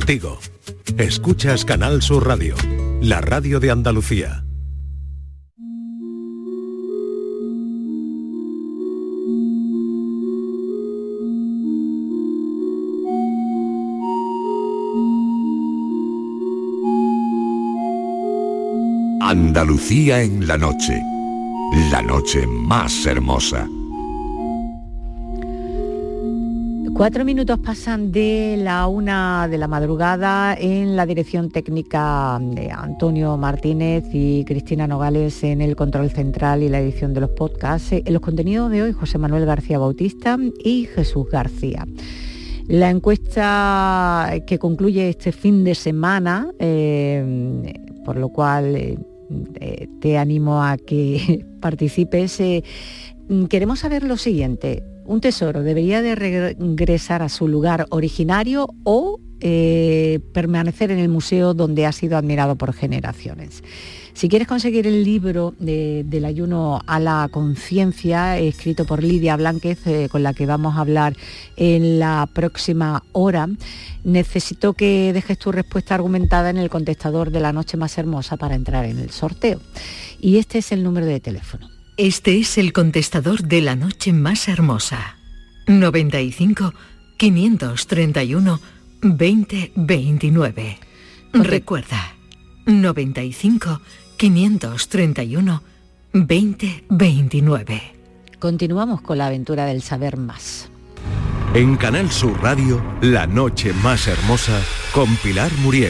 contigo. Escuchas Canal Sur Radio, la radio de Andalucía. Andalucía en la noche más hermosa. 4 minutos pasan de la 1 de la madrugada. En la dirección técnica de Antonio Martínez y Cristina Nogales en el control central y la edición de los podcasts. En los contenidos de hoy, José Manuel García Bautista y Jesús García. La encuesta que concluye este fin de semana, por lo cual te animo a que participes. Queremos saber lo siguiente: ¿un tesoro debería de regresar a su lugar originario o permanecer en el museo donde ha sido admirado por generaciones? Si quieres conseguir el libro del ayuno a la conciencia, escrito por Lidia Blánquez, con la que vamos a hablar en la próxima hora, necesito que dejes tu respuesta argumentada en el contestador de La Noche Más Hermosa para entrar en el sorteo. Y este es el número de teléfono. Este es el contestador de La Noche Más Hermosa. 95 531 2029. Recuerda, 95 531 2029. Continuamos con la aventura del saber más. En Canal Sur Radio, La Noche Más Hermosa, con Pilar Muriel.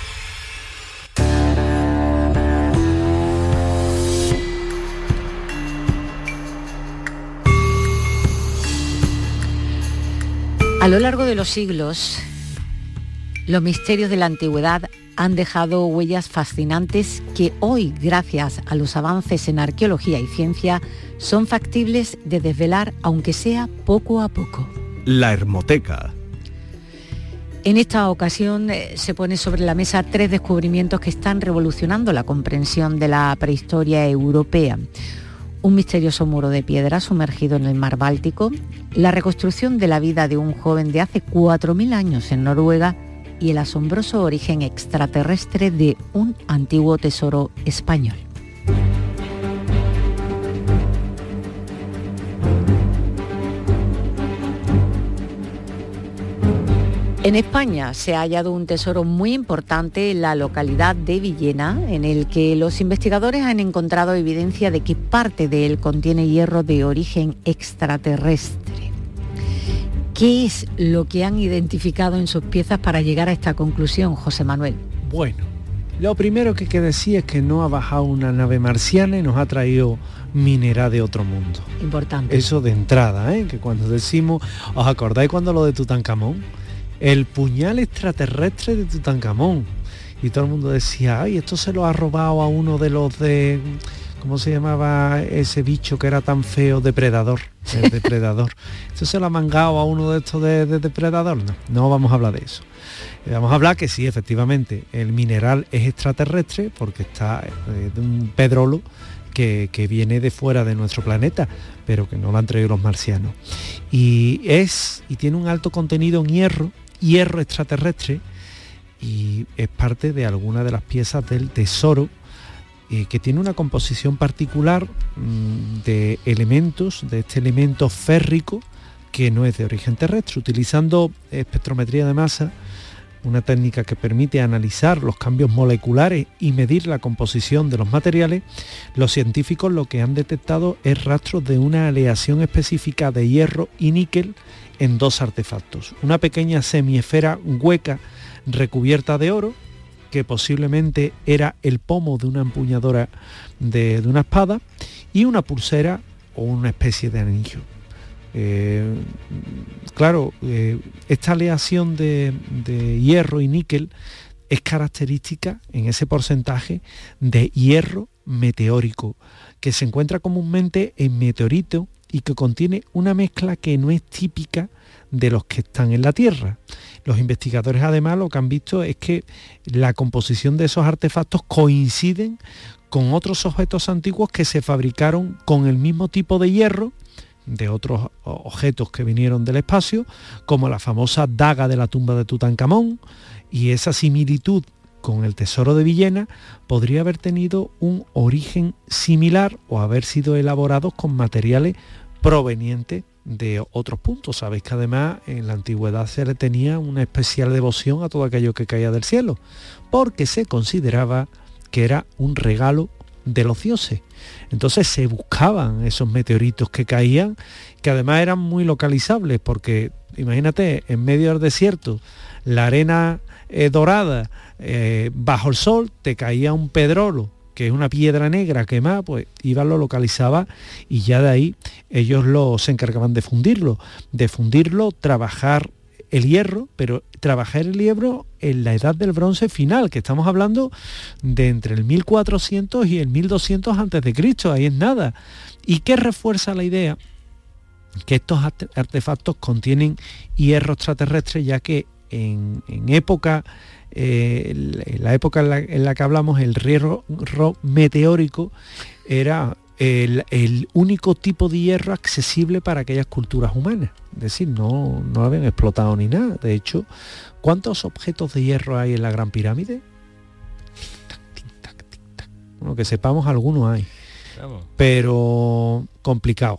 A lo largo de los siglos, los misterios de la antigüedad han dejado huellas fascinantes que hoy, gracias a los avances en arqueología y ciencia, son factibles de desvelar, aunque sea poco a poco. La Hermoteca. En esta ocasión se pone sobre la mesa 3 descubrimientos que están revolucionando la comprensión de la prehistoria europea. Un misterioso muro de piedra sumergido en el mar Báltico, la reconstrucción de la vida de un joven de hace 4.000 años en Noruega y el asombroso origen extraterrestre de un antiguo tesoro español. En España se ha hallado un tesoro muy importante en la localidad de Villena, en el que los investigadores han encontrado evidencia de que parte de él contiene hierro de origen extraterrestre. ¿Qué es lo que han identificado en sus piezas para llegar a esta conclusión, José Manuel? Bueno, lo primero que hay que decir es que no ha bajado una nave marciana y nos ha traído mineral de otro mundo. Importante. Eso de entrada, que cuando decimos, ¿os acordáis cuando lo de Tutankamón? El puñal extraterrestre de Tutankamón. Y todo el mundo decía, ay, esto se lo ha robado a uno de los de... ¿Cómo se llamaba ese bicho que era tan feo? Depredador. El depredador. ¿Esto se lo ha mangado a uno de estos de depredador? No vamos a hablar de eso. Vamos a hablar que sí, efectivamente, el mineral es extraterrestre porque está de un pedrolo que viene de fuera de nuestro planeta, pero que no lo han traído los marcianos. Y tiene un alto contenido en hierro extraterrestre, y es parte de alguna de las piezas del tesoro, que tiene una composición particular de elementos, de este elemento férrico que no es de origen terrestre. Utilizando espectrometría de masa, una técnica que permite analizar los cambios moleculares y medir la composición de los materiales, los científicos lo que han detectado es rastros de una aleación específica de hierro y níquel en 2 artefactos. Una pequeña semiesfera hueca recubierta de oro, que posiblemente era el pomo de una empuñadura de una espada, y una pulsera o una especie de anillo. Esta aleación de hierro y níquel es característica en ese porcentaje de hierro meteórico, que se encuentra comúnmente en meteorito y que contiene una mezcla que no es típica de los que están en la Tierra. Los investigadores además lo que han visto es que la composición de esos artefactos coinciden con otros objetos antiguos que se fabricaron con el mismo tipo de hierro de otros objetos que vinieron del espacio, como la famosa daga de la tumba de Tutankamón y esa similitud con el tesoro de Villena podría haber tenido un origen similar o haber sido elaborados con materiales provenientes de otros puntos. Sabéis que además en la antigüedad se le tenía una especial devoción a todo aquello que caía del cielo, porque se consideraba que era un regalo de los dioses. Entonces se buscaban esos meteoritos que caían, que además eran muy localizables, porque imagínate, en medio del desierto, la arena dorada, bajo el sol, te caía un pedrolo, que es una piedra negra quemada, pues iba, lo localizaba y ya de ahí ellos se encargaban de fundirlo, trabajar el hierro, pero trabajar el hierro en la edad del bronce final, que estamos hablando de entre el 1400 y el 1200 a.C., ahí es nada. ¿Y qué refuerza la idea? Que estos artefactos contienen hierro extraterrestre, ya que en la época en la que hablamos, el hierro meteórico era el único tipo de hierro accesible para aquellas culturas humanas. Es decir, no habían explotado ni nada. De hecho, ¿cuántos objetos de hierro hay en la Gran Pirámide? Bueno, que sepamos, algunos hay. Pero complicado.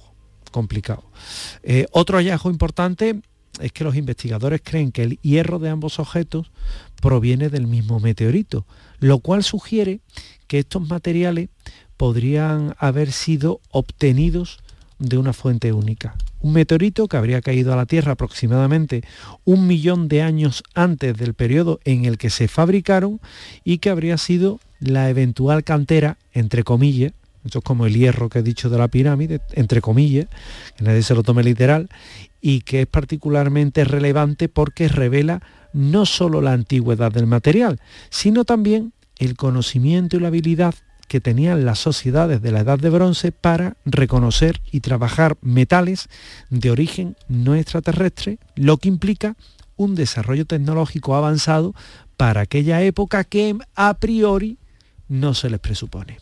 Otro hallazgo importante es que los investigadores creen que el hierro de ambos objetos proviene del mismo meteorito, lo cual sugiere que estos materiales podrían haber sido obtenidos de una fuente única. Un meteorito que habría caído a la Tierra aproximadamente 1 millón de años antes del periodo en el que se fabricaron y que habría sido la eventual cantera, entre comillas, esto es como el hierro que he dicho de la pirámide, entre comillas, que nadie se lo tome literal, y que es particularmente relevante porque revela no solo la antigüedad del material, sino también el conocimiento y la habilidad que tenían las sociedades de la Edad de Bronce para reconocer y trabajar metales de origen no extraterrestre, lo que implica un desarrollo tecnológico avanzado para aquella época que a priori no se les presupone.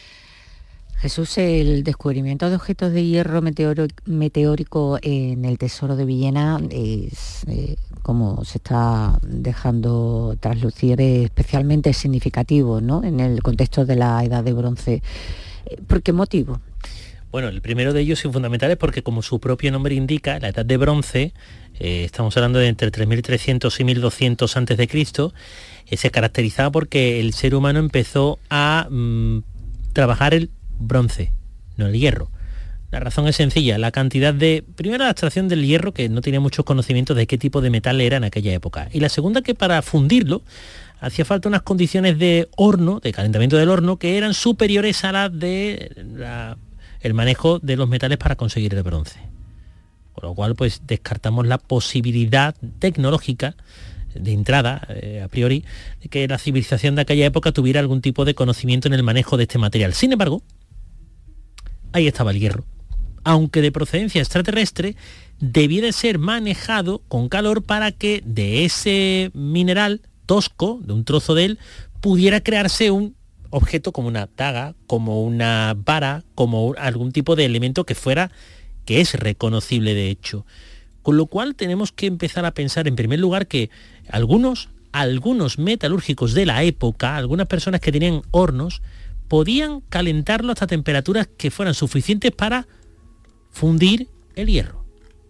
Jesús, el descubrimiento de objetos de hierro meteórico en el tesoro de Villena es, como se está dejando traslucir, especialmente significativo, ¿no?, en el contexto de la Edad de Bronce. ¿Por qué motivo? Bueno, el primero de ellos y fundamental es porque, como su propio nombre indica, la Edad de Bronce, estamos hablando de entre 3300 y 1200 a.C., se caracterizaba porque el ser humano empezó a trabajar el bronce, no el hierro. La razón es sencilla, la cantidad de... Primero, la abstracción del hierro, que no tenía muchos conocimientos de qué tipo de metal era en aquella época. Y la segunda, que para fundirlo hacía falta unas condiciones de horno, de calentamiento del horno, que eran superiores a las de el manejo de los metales para conseguir el bronce. Con lo cual, pues descartamos la posibilidad tecnológica de entrada, a priori, de que la civilización de aquella época tuviera algún tipo de conocimiento en el manejo de este material. Sin embargo, ahí estaba el hierro. Aunque de procedencia extraterrestre, debía de ser manejado con calor para que de ese mineral tosco, de un trozo de él, pudiera crearse un objeto como una daga, como una vara, como algún tipo de elemento que es reconocible de hecho. Con lo cual tenemos que empezar a pensar, en primer lugar, que algunos metalúrgicos de la época, algunas personas que tenían hornos, podían calentarlo hasta temperaturas que fueran suficientes para fundir el hierro.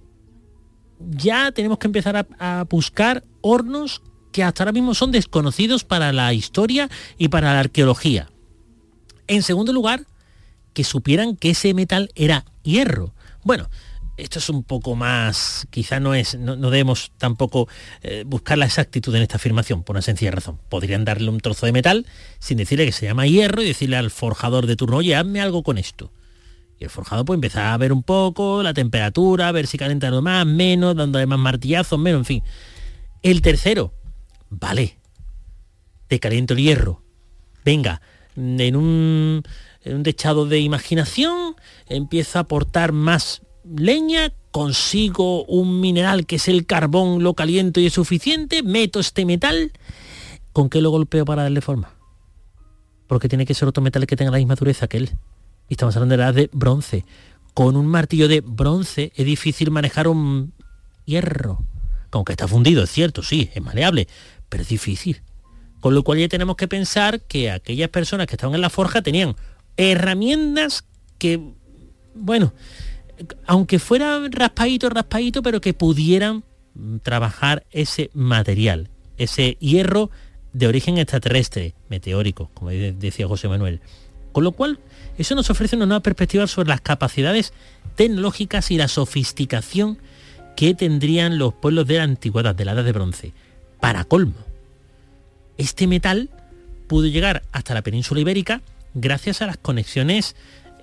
Ya tenemos que empezar a buscar hornos que hasta ahora mismo son desconocidos para la historia y para la arqueología. En segundo lugar, que supieran que ese metal era hierro. Bueno, esto es un poco más, quizá no debemos tampoco buscar la exactitud en esta afirmación, por una sencilla razón. Podrían darle un trozo de metal sin decirle que se llama hierro y decirle al forjador de turno, oye, hazme algo con esto. Y el forjador pues empezar a ver un poco la temperatura, a ver si calienta más, menos, dándole más martillazos, menos, en fin. El tercero, vale, te caliento el hierro. Venga, en un dechado de imaginación, empiezo a aportar más leña, consigo un mineral que es el carbón, lo caliento y es suficiente, meto este metal, ¿con qué lo golpeo para darle forma? Porque tiene que ser otro metal que tenga la misma dureza que él. Y estamos hablando de la edad de bronce. Con un martillo de bronce es difícil manejar un hierro. Aunque está fundido, es cierto, sí, es maleable, pero es difícil. Con lo cual ya tenemos que pensar que aquellas personas que estaban en la forja tenían herramientas que, bueno, aunque fueran raspadito, pero que pudieran trabajar ese material, ese hierro de origen extraterrestre, meteórico, como decía José Manuel. Con lo cual, eso nos ofrece una nueva perspectiva sobre las capacidades tecnológicas y la sofisticación que tendrían los pueblos de la antigüedad, de la Edad de Bronce. Para colmo, este metal pudo llegar hasta la península ibérica gracias a las conexiones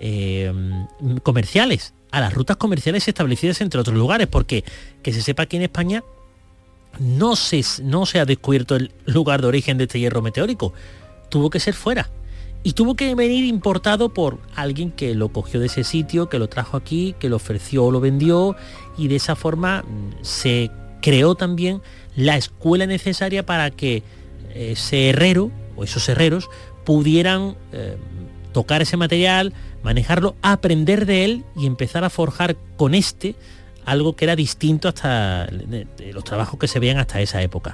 comerciales, a las rutas comerciales establecidas entre otros lugares, porque que se sepa que en España no se ha descubierto el lugar de origen de este hierro meteórico, tuvo que ser fuera y tuvo que venir importado por alguien que lo cogió de ese sitio, que lo trajo aquí, que lo ofreció o lo vendió, y de esa forma se creó también la escuela necesaria para que ese herrero o esos herreros pudieran tocar ese material, manejarlo, aprender de él y empezar a forjar con algo que era distinto hasta de los trabajos que se veían hasta esa época.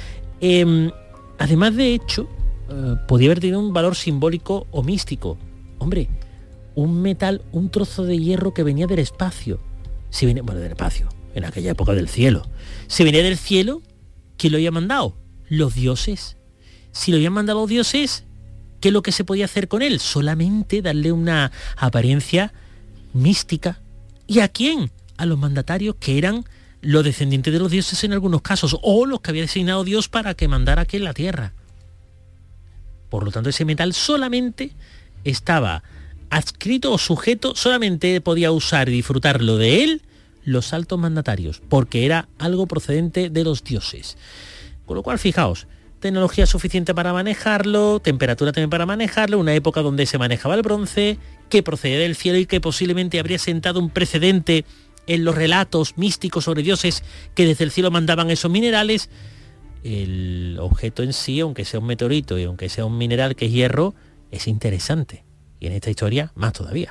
Además, de hecho, podía haber tenido un valor simbólico o místico. Hombre, un metal, un trozo de hierro que venía del espacio. Del espacio, en aquella época del cielo. Si venía del cielo, ¿quién lo había mandado? Los dioses. Si lo habían mandado los dioses, ¿qué es lo que se podía hacer con él? Solamente darle una apariencia mística. ¿Y a quién? A los mandatarios, que eran los descendientes de los dioses en algunos casos, o los que había designado Dios para que mandara aquí en la tierra. Por lo tanto, ese metal solamente estaba adscrito o sujeto, solamente podía usar y disfrutarlo de él los altos mandatarios, porque era algo procedente de los dioses. Con lo cual, fijaos, tecnología suficiente para manejarlo, temperatura también para manejarlo, una época donde se manejaba el bronce, que procedía del cielo y que posiblemente habría sentado un precedente en los relatos místicos sobre dioses que desde el cielo mandaban esos minerales. El objeto en sí, aunque sea un meteorito y aunque sea un mineral que es hierro, es interesante. Y en esta historia, más todavía.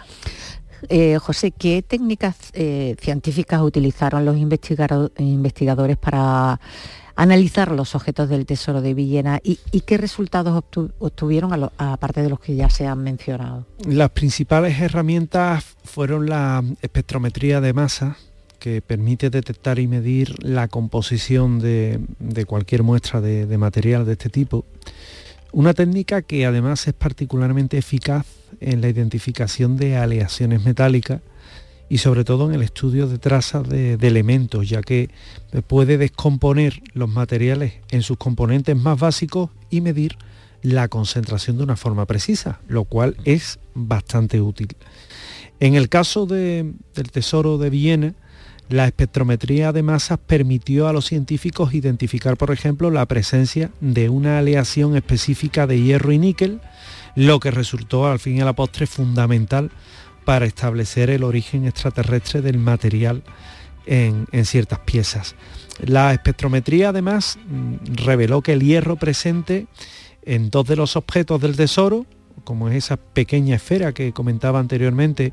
José, ¿qué técnicas científicas utilizaron los investigadores para analizar los objetos del Tesoro de Villena y qué resultados obtuvieron aparte de los que ya se han mencionado? Las principales herramientas fueron la espectrometría de masa, que permite detectar y medir la composición de cualquier muestra de material de este tipo. Una técnica que además es particularmente eficaz en la identificación de aleaciones metálicas y sobre todo en el estudio de trazas de elementos, ya que puede descomponer los materiales en sus componentes más básicos y medir la concentración de una forma precisa, lo cual es bastante útil. En el caso del Tesoro de Villena, la espectrometría de masas permitió a los científicos identificar, por ejemplo, la presencia de una aleación específica de hierro y níquel, lo que resultó al fin y a la postre fundamental para establecer el origen extraterrestre del material en ciertas piezas. La espectrometría además reveló que el hierro presente en dos de los objetos del tesoro, como es esa pequeña esfera que comentaba anteriormente,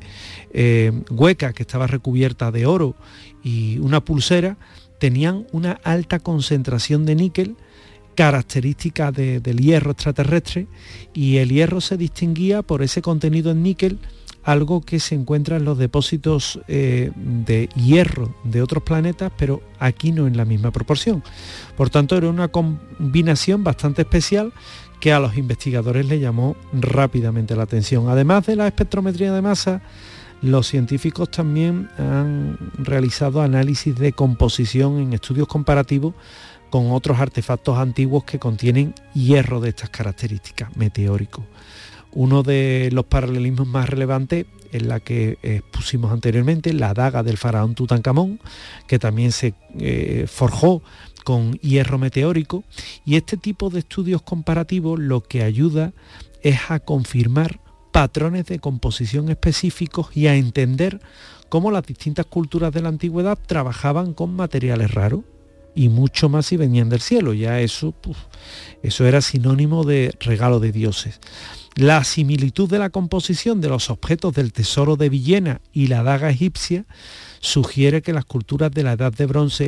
hueca, que estaba recubierta de oro, y una pulsera, tenían una alta concentración de níquel, característica del hierro extraterrestre, y el hierro se distinguía por ese contenido en níquel, algo que se encuentra en los depósitos de hierro de otros planetas, pero aquí no en la misma proporción. Por tanto, era una combinación bastante especial que a los investigadores le llamó rápidamente la atención. Además de la espectrometría de masa, los científicos también han realizado análisis de composición en estudios comparativos con otros artefactos antiguos que contienen hierro de estas características, meteórico. Uno de los paralelismos más relevantes es la que expusimos anteriormente, la daga del faraón Tutankamón, que también se forjó con hierro meteórico, y este tipo de estudios comparativos lo que ayuda es a confirmar patrones de composición específicos y a entender cómo las distintas culturas de la antigüedad trabajaban con materiales raros, y mucho más si venían del cielo. Ya eso era sinónimo de regalo de dioses. La similitud de la composición de los objetos del Tesoro de Villena y la daga egipcia sugiere que las culturas de la Edad de Bronce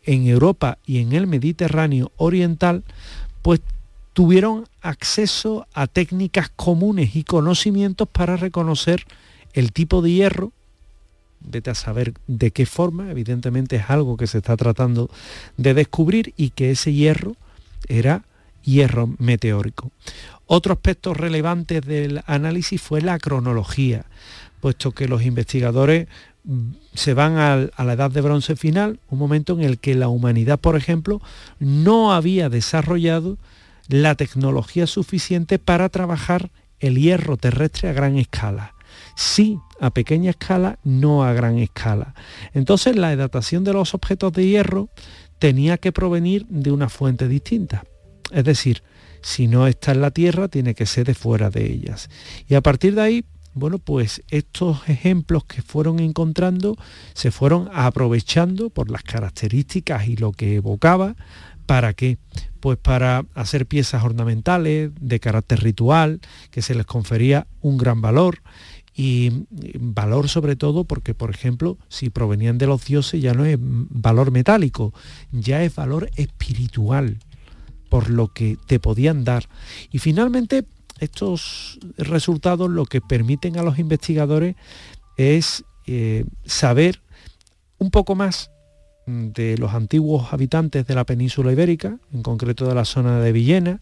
en Europa y en el Mediterráneo oriental, pues tuvieron acceso a técnicas comunes y conocimientos para reconocer el tipo de hierro. Vete a saber de qué forma, evidentemente es algo que se está tratando de descubrir, y que ese hierro era hierro meteórico. Otro aspecto relevante del análisis fue la cronología, puesto que los investigadores se van a la edad de bronce final, un momento en el que la humanidad, por ejemplo, no había desarrollado la tecnología suficiente para trabajar el hierro terrestre a gran escala. Sí, a pequeña escala, no a gran escala. Entonces la datación de los objetos de hierro tenía que provenir de una fuente distinta. Es decir, si no está en la Tierra, tiene que ser de fuera de ellas. Y a partir de ahí, bueno, pues estos ejemplos que fueron encontrando se fueron aprovechando por las características y lo que evocaba. ¿Para qué? Pues para hacer piezas ornamentales de carácter ritual, que se les confería un gran valor, y valor sobre todo porque, por ejemplo, si provenían de los dioses ya no es valor metálico, ya es valor espiritual, por lo que te podían dar. Y finalmente, estos resultados lo que permiten a los investigadores es saber un poco más de los antiguos habitantes de la península ibérica, en concreto de la zona de Villena,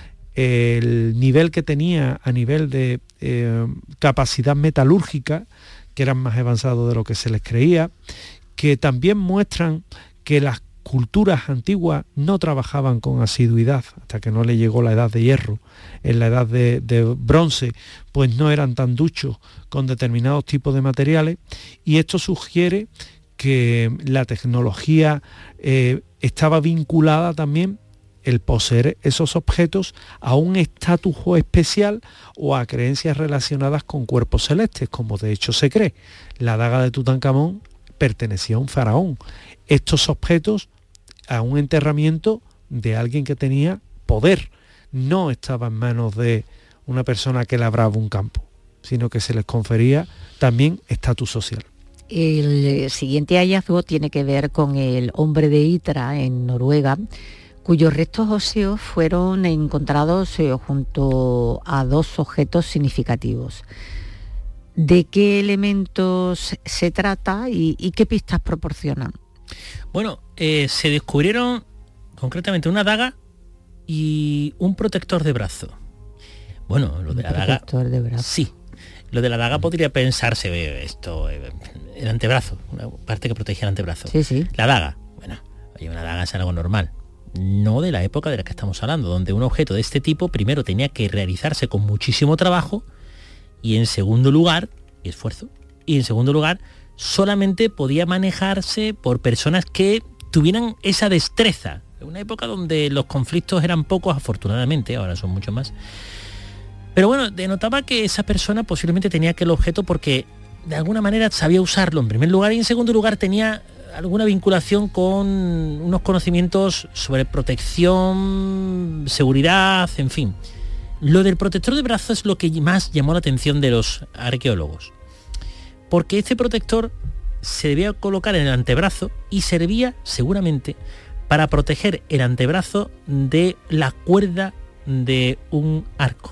el nivel que tenía a nivel de capacidad metalúrgica, que eran más avanzados de lo que se les creía, que también muestran que las culturas antiguas no trabajaban con asiduidad hasta que no le llegó la edad de hierro. En la edad de bronce, pues no eran tan duchos con determinados tipos de materiales, y esto sugiere que la tecnología estaba vinculada también, el poseer esos objetos, a un estatus especial o a creencias relacionadas con cuerpos celestes, como de hecho se cree. La daga de Tutankamón pertenecía a un faraón. Estos objetos a un enterramiento de alguien que tenía poder, no estaba en manos de una persona que labraba un campo, sino que se les confería también estatus social. El siguiente hallazgo tiene que ver con el hombre de Hitra en Noruega, cuyos restos óseos fueron encontrados junto a dos objetos significativos. ¿De qué elementos se trata y qué pistas proporcionan? Bueno, se descubrieron concretamente una daga y un protector de brazo. Bueno, lo de la daga... ¿Protector de brazo? Sí. Lo de la daga podría pensarse, esto, el antebrazo, una parte que protegía el antebrazo. Sí, sí. La daga, bueno, oye, una daga es algo normal. No de la época de la que estamos hablando, donde un objeto de este tipo primero tenía que realizarse con muchísimo trabajo y en segundo lugar, y esfuerzo, y en segundo lugar, solamente podía manejarse por personas que tuvieran esa destreza. En una época donde los conflictos eran pocos, afortunadamente, ahora son mucho más. Pero bueno, denotaba que esa persona posiblemente tenía aquel objeto porque de alguna manera sabía usarlo en primer lugar, y en segundo lugar tenía alguna vinculación con unos conocimientos sobre protección, seguridad, en fin. Lo del protector de brazo es lo que más llamó la atención de los arqueólogos, porque este protector se debía colocar en el antebrazo y servía seguramente para proteger el antebrazo de la cuerda de un arco.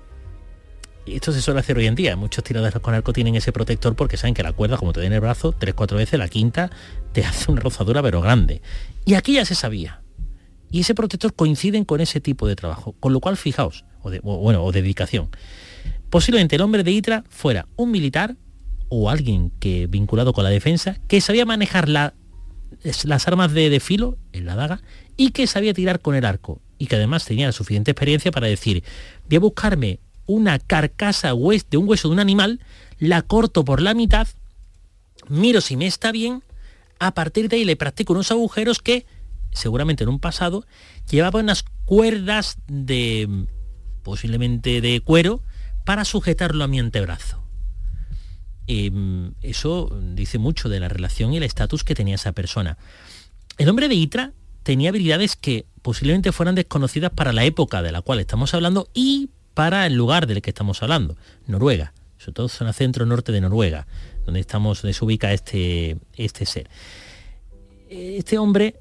Y esto se suele hacer hoy en día. Muchos tiradores con arco tienen ese protector porque saben que la cuerda, como te den el brazo 3-4 veces, la quinta te hace una rozadura pero grande. Y aquí ya se sabía. Y ese protector coinciden con ese tipo de trabajo. Con lo cual, fijaos, o dedicación. Posiblemente el hombre de Hitra fuera un militar o alguien que vinculado con la defensa, que sabía manejar las armas de filo, en la daga, y que sabía tirar con el arco. Y que además tenía la suficiente experiencia para decir, voy a buscarme una carcasa de un hueso de un animal, la corto por la mitad, miro si me está bien, a partir de ahí le practico unos agujeros que, seguramente en un pasado, llevaban unas cuerdas posiblemente de cuero, para sujetarlo a mi antebrazo. Eso dice mucho de la relación y el estatus que tenía esa persona. El hombre de Hitra tenía habilidades que posiblemente fueran desconocidas para la época de la cual estamos hablando y para el lugar del que estamos hablando, Noruega, sobre todo zona centro-norte de Noruega, donde se ubica este ser. Este hombre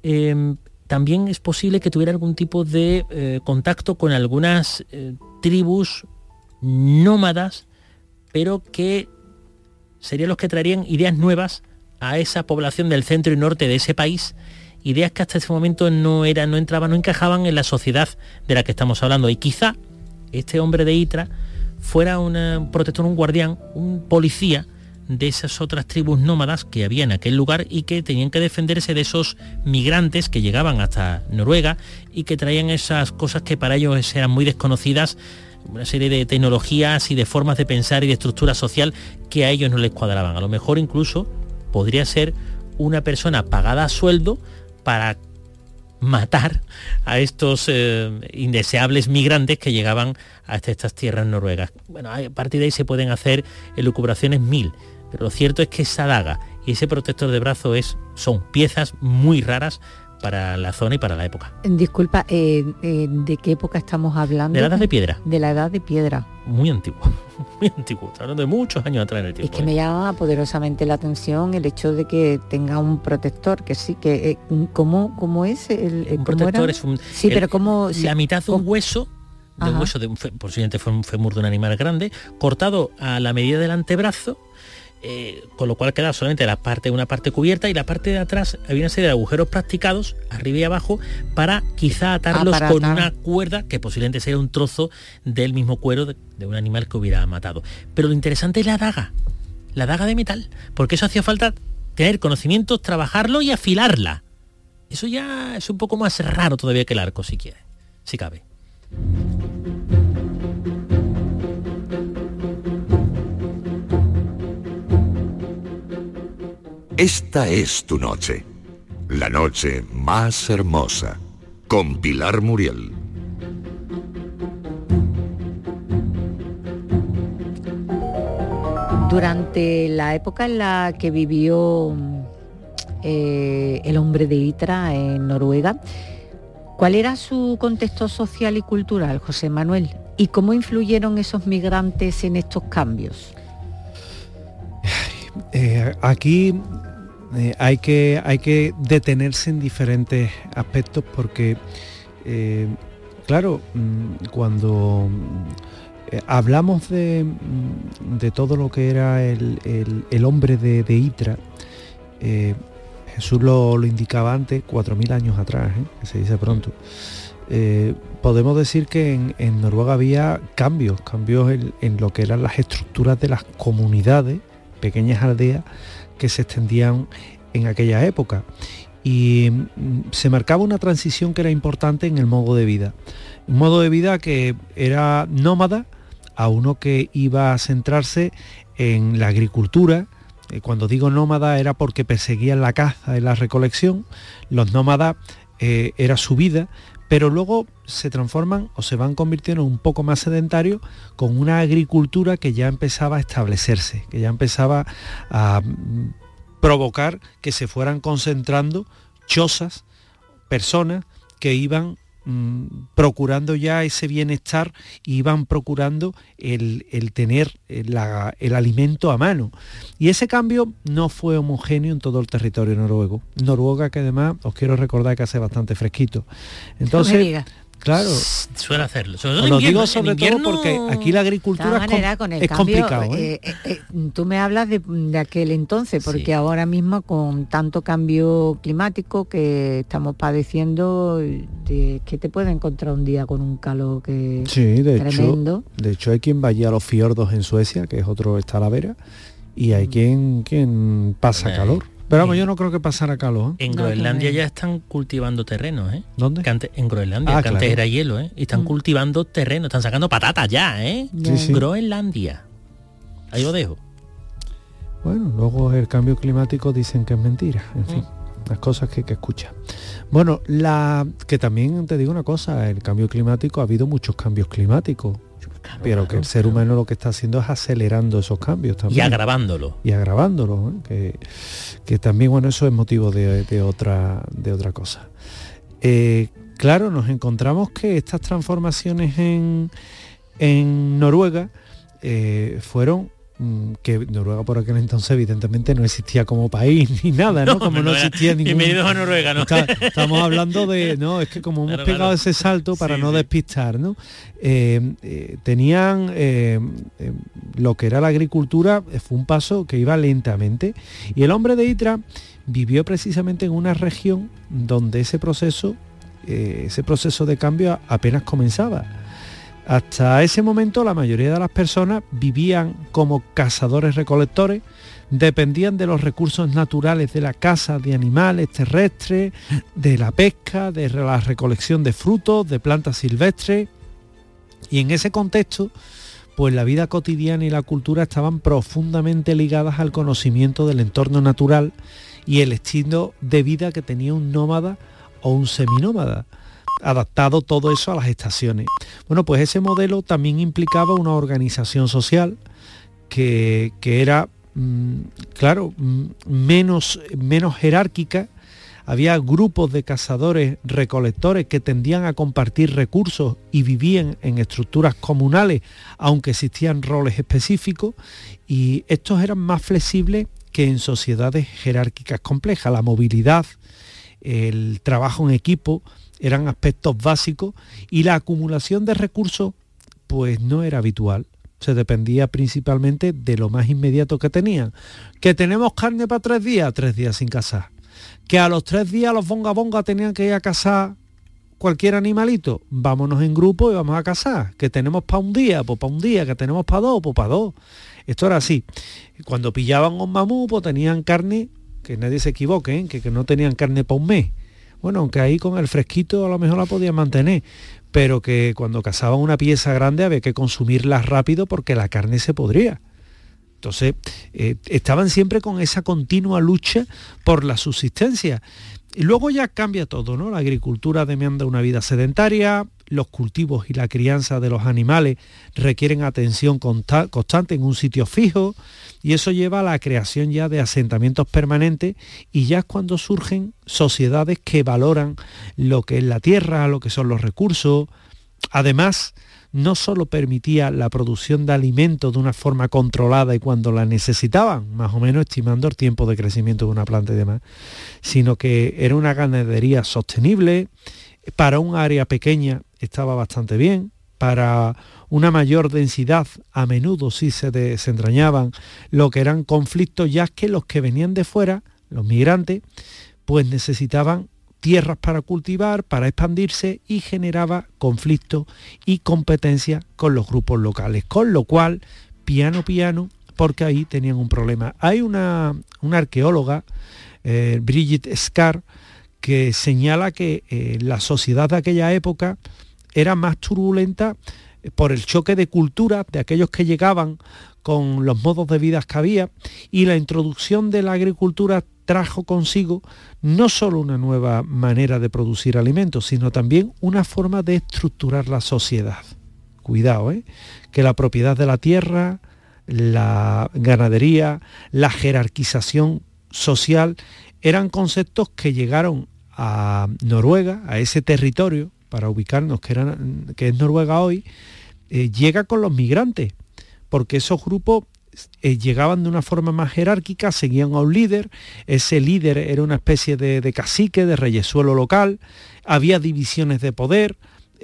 también es posible que tuviera algún tipo de contacto con algunas tribus nómadas, pero que serían los que traerían ideas nuevas a esa población del centro y norte de ese país, ideas que hasta ese momento no encajaban en la sociedad de la que estamos hablando. Y quizá este hombre de Hitra fuera un protector, un guardián, un policía de esas otras tribus nómadas que había en aquel lugar y que tenían que defenderse de esos migrantes que llegaban hasta Noruega y que traían esas cosas que para ellos eran muy desconocidas, una serie de tecnologías y de formas de pensar y de estructura social que a ellos no les cuadraban. A lo mejor incluso podría ser una persona pagada a sueldo para matar a estos indeseables migrantes que llegaban hasta estas tierras noruegas. Bueno, a partir de ahí se pueden hacer elucubraciones mil, pero lo cierto es que esa daga y ese protector de brazo son piezas muy raras para la zona y para la época. Disculpa, ¿de qué época estamos hablando? De la Edad de Piedra. De la Edad de Piedra. Muy antiguo, muy antiguo. Está hablando de muchos años atrás en el tiempo. Es que me llama poderosamente la atención el hecho de que tenga un protector, que sí, que ¿cómo es? Un protector es un... Sí, pero ¿cómo...? La mitad de un hueso, posiblemente fue un fémur de un animal grande, cortado a la medida del antebrazo, con lo cual queda solamente una parte cubierta, y la parte de atrás había una serie de agujeros practicados arriba y abajo para quizá atarlos con una cuerda que posiblemente sea un trozo del mismo cuero de un animal que hubiera matado. Pero lo interesante es la daga de metal, porque eso hacía falta tener conocimientos, trabajarlo y afilarla. Eso ya es un poco más raro todavía que el arco, si quiere, si cabe. Esta es tu noche, la noche más hermosa, con Pilar Muriel. Durante la época en la que vivió el hombre de Hitra en Noruega, ¿cuál era su contexto social y cultural, José Manuel? ¿Y cómo influyeron esos migrantes en estos cambios? Aquí hay que detenerse en diferentes aspectos porque, claro, cuando hablamos de todo lo que era el hombre de Hitra, Jesús lo indicaba antes, 4.000 años atrás, que se dice pronto. Podemos decir que en Noruega había cambios en lo que eran las estructuras de las comunidades, pequeñas aldeas que se extendían en aquella época, y se marcaba una transición que era importante en el modo de vida, un modo de vida que era nómada a uno que iba a centrarse en la agricultura. Cuando digo nómada era porque perseguían la caza y la recolección. Los nómadas era su vida, pero luego se transforman o se van convirtiendo en un poco más sedentarios con una agricultura que ya empezaba a establecerse, que ya empezaba a provocar que se fueran concentrando chozas, personas que iban procurando ya ese bienestar, iban procurando el tener el alimento a mano. Y ese cambio no fue homogéneo en todo el territorio noruego. Noruega, que además os quiero recordar que hace bastante fresquito. Entonces, claro, suele hacerlo. Os lo digo sobre todo porque aquí la agricultura es complicado. Tú me hablas de aquel entonces, porque sí, ahora mismo con tanto cambio climático que estamos padeciendo, que te puede encontrar un día con un calor que tremendo. De hecho hay quien vaya a los fiordos en Suecia, que es otro Talavera, y hay quien pasa calor. Pero vamos, yo no creo que pasara calor. En Groenlandia ya están cultivando terrenos, ¿eh? ¿Dónde? En Groenlandia, que antes era hielo, ¿eh? Y están cultivando terrenos, están sacando patatas ya, ¿eh? Sí. Groenlandia. Ahí lo dejo. Bueno, luego el cambio climático dicen que es mentira, en fin, las cosas que escuchas. Bueno, que también te digo una cosa, el cambio climático, ha habido muchos cambios climáticos. Pero que el ser humano lo que está haciendo es acelerando esos cambios también. Y agravándolo. ¿eh? Que también, bueno, eso es motivo de otra cosa. Claro, nos encontramos que estas transformaciones en Noruega fueron que Noruega por aquel entonces evidentemente no existía como país ni nada, ¿no? Como no existía ningún... Bienvenidos a Noruega, ¿no? Estamos hablando de... No, es que como hemos pegado ese salto para no despistar, ¿no? Tenían lo que era la agricultura, fue un paso que iba lentamente, y el hombre de Hitra vivió precisamente en una región donde ese proceso de cambio apenas comenzaba. Hasta ese momento la mayoría de las personas vivían como cazadores-recolectores, dependían de los recursos naturales de la caza de animales terrestres, de la pesca, de la recolección de frutos, de plantas silvestres, y en ese contexto pues la vida cotidiana y la cultura estaban profundamente ligadas al conocimiento del entorno natural y el estilo de vida que tenía un nómada o un seminómada, adaptado todo eso a las estaciones. Bueno, pues ese modelo también implicaba una organización social que era, menos jerárquica. Había grupos de cazadores recolectores que tendían a compartir recursos y vivían en estructuras comunales, aunque existían roles específicos, y estos eran más flexibles que en sociedades jerárquicas complejas. La movilidad, el trabajo en equipo eran aspectos básicos, y la acumulación de recursos pues no era habitual. Se dependía principalmente de lo más inmediato que tenían. Que tenemos carne para 3 días sin cazar. Que a los 3 días los bonga tenían que ir a cazar cualquier animalito, vámonos en grupo y vamos a cazar. Que tenemos para un día, pues para un día. Que tenemos para 2, pues para 2. Esto era así. Cuando pillaban un mamú, pues tenían carne, que nadie se equivoque, ¿eh? que no tenían carne para un mes. Bueno, aunque ahí con el fresquito a lo mejor la podían mantener, pero que cuando cazaban una pieza grande había que consumirla rápido porque la carne se podría. Entonces, estaban siempre con esa continua lucha por la subsistencia. Y luego ya cambia todo, ¿no? La agricultura demanda una vida sedentaria, los cultivos y la crianza de los animales requieren atención constante en un sitio fijo, y eso lleva a la creación ya de asentamientos permanentes, y ya es cuando surgen sociedades que valoran lo que es la tierra, lo que son los recursos. Además, no solo permitía la producción de alimentos de una forma controlada y cuando la necesitaban, más o menos estimando el tiempo de crecimiento de una planta y demás, sino que era una ganadería sostenible. Para un área pequeña estaba bastante bien, para una mayor densidad a menudo sí se desentrañaban lo que eran conflictos, ya que los que venían de fuera, los migrantes, pues necesitaban tierras para cultivar, para expandirse, y generaba conflictos y competencia con los grupos locales, con lo cual, piano, porque ahí tenían un problema. Hay una arqueóloga, Brigitte Scar, que señala que la sociedad de aquella época era más turbulenta por el choque de culturas de aquellos que llegaban con los modos de vida que había, y la introducción de la agricultura trajo consigo no solo una nueva manera de producir alimentos, sino también una forma de estructurar la sociedad. Cuidado, que la propiedad de la tierra, la ganadería, la jerarquización social, eran conceptos que llegaron a Noruega, a ese territorio, para ubicarnos que es Noruega hoy, llega con los migrantes, porque esos grupos llegaban de una forma más jerárquica, seguían a un líder, ese líder era una especie de cacique, de reyesuelo local, había divisiones de poder,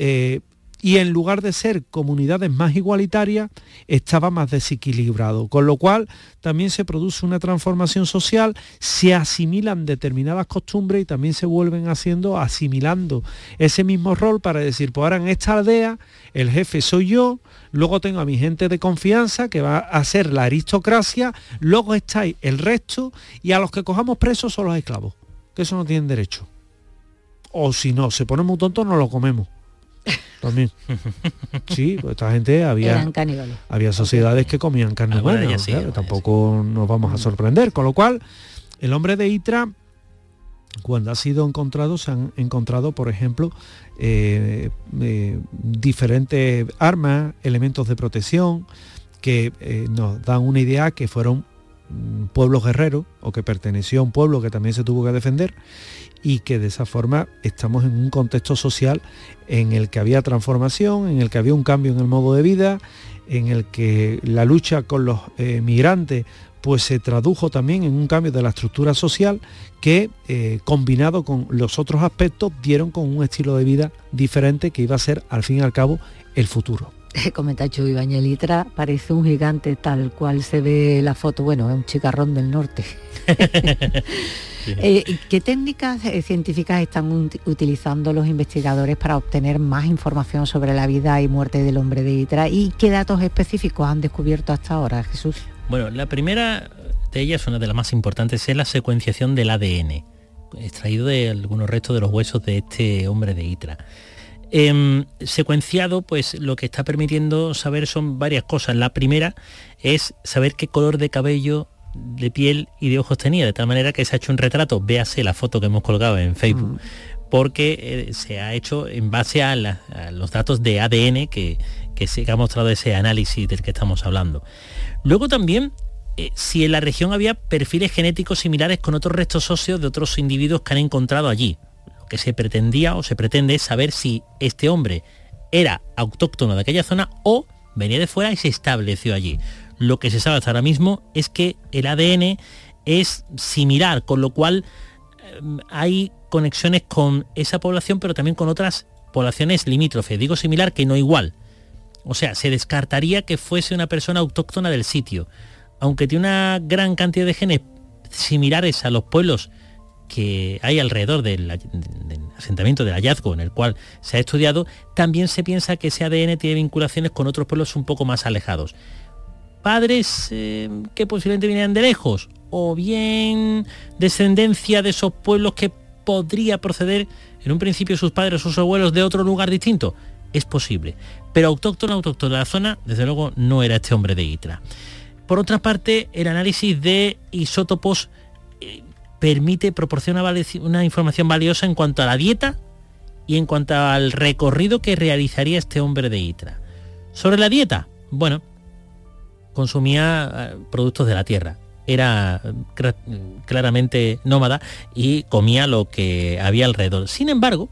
y en lugar de ser comunidades más igualitarias, estaba más desequilibrado, con lo cual también se produce una transformación social, se asimilan determinadas costumbres y también se vuelven asimilando ese mismo rol para decir, pues ahora en esta aldea el jefe soy yo, luego tengo a mi gente de confianza que va a ser la aristocracia, luego estáis el resto, y a los que cojamos presos son los esclavos, que eso no tienen derecho. O si no, se pone muy tonto, no lo comemos. También. Sí, pues esta gente había sociedades que comían carne humana, sí, claro, tampoco nos vamos a sorprender, con lo cual el hombre de Hitra, cuando ha sido encontrado, se han encontrado, por ejemplo, diferentes armas, elementos de protección que nos dan una idea que fueron pueblos guerreros, o que perteneció a un pueblo que también se tuvo que defender, y que de esa forma estamos en un contexto social en el que había transformación, en el que había un cambio en el modo de vida, en el que la lucha con los migrantes pues se tradujo también en un cambio de la estructura social que, combinado con los otros aspectos, dieron con un estilo de vida diferente que iba a ser, al fin y al cabo, el futuro. Comenta Chuy Ibáñez, Litra parece un gigante tal cual se ve la foto, bueno, es un chicarrón del norte. ¿Qué técnicas científicas están utilizando los investigadores para obtener más información sobre la vida y muerte del hombre de Hitra? ¿Y qué datos específicos han descubierto hasta ahora, Jesús? Bueno, la primera de ellas, una de las más importantes, es la secuenciación del ADN, extraído de algunos restos de los huesos de este hombre de Hitra. Secuenciado, pues lo que está permitiendo saber son varias cosas. La primera es saber qué color de cabello, de piel y de ojos tenía, de tal manera que se ha hecho un retrato, véase la foto que hemos colgado en Facebook, porque se ha hecho en base a los datos de ADN que se ha mostrado ese análisis del que estamos hablando. Luego también, si en la región había perfiles genéticos similares con otros restos óseos de otros individuos que han encontrado allí. Lo que se pretendía o se pretende es saber si este hombre era autóctono de aquella zona o venía de fuera y se estableció allí. Lo que se sabe hasta ahora mismo es que el ADN es similar, con lo cual hay conexiones con esa población, pero también con otras poblaciones limítrofes. Digo similar, que no igual. O sea, se descartaría que fuese una persona autóctona del sitio. Aunque tiene una gran cantidad de genes similares a los pueblos que hay alrededor del asentamiento del hallazgo en el cual se ha estudiado, también se piensa que ese ADN tiene vinculaciones con otros pueblos un poco más alejados. Padres que posiblemente vinieran de lejos, o bien descendencia de esos pueblos que podría proceder en un principio sus padres o sus abuelos de otro lugar distinto. Es posible, pero autóctono de la zona, desde luego no era este hombre de Hitra. Por otra parte, el análisis de isótopos proporciona una información valiosa en cuanto a la dieta y en cuanto al recorrido que realizaría este hombre de Hitra. Sobre la dieta, bueno, consumía productos de la tierra, era claramente nómada y comía lo que había alrededor. Sin embargo,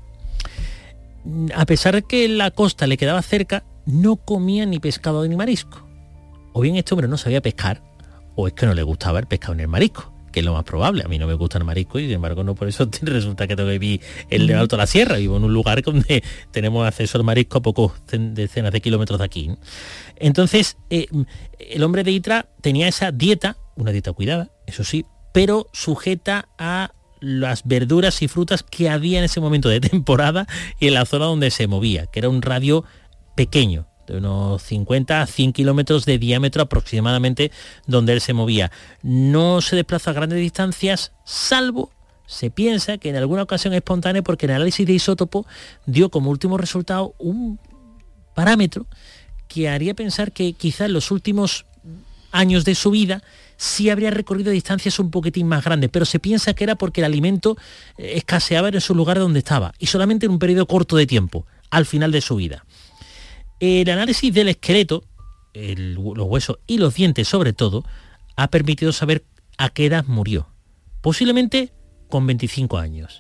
a pesar de que la costa le quedaba cerca, no comía ni pescado ni marisco. O bien este hombre no sabía pescar, o es que no le gustaba el pescado ni el marisco, que es lo más probable. A mí no me gusta el marisco y sin embargo no por eso resulta que tengo que vivir en el Alto de la Sierra. Vivo en un lugar donde tenemos acceso al marisco a pocos decenas de kilómetros de aquí. Entonces, el hombre de Hitra tenía esa dieta, una dieta cuidada, eso sí, pero sujeta a las verduras y frutas que había en ese momento de temporada y en la zona donde se movía, que era un radio pequeño, de unos 50 a 100 kilómetros de diámetro aproximadamente, donde él se movía. No se desplaza a grandes distancias, salvo, se piensa que en alguna ocasión espontánea, porque el análisis de isótopo dio como último resultado un parámetro que haría pensar que quizás en los últimos años de su vida sí habría recorrido distancias un poquitín más grandes, pero se piensa que era porque el alimento escaseaba en su lugar donde estaba, y solamente en un periodo corto de tiempo, al final de su vida. El análisis del esqueleto, los huesos y los dientes sobre todo, ha permitido saber a qué edad murió. Posiblemente con 25 años.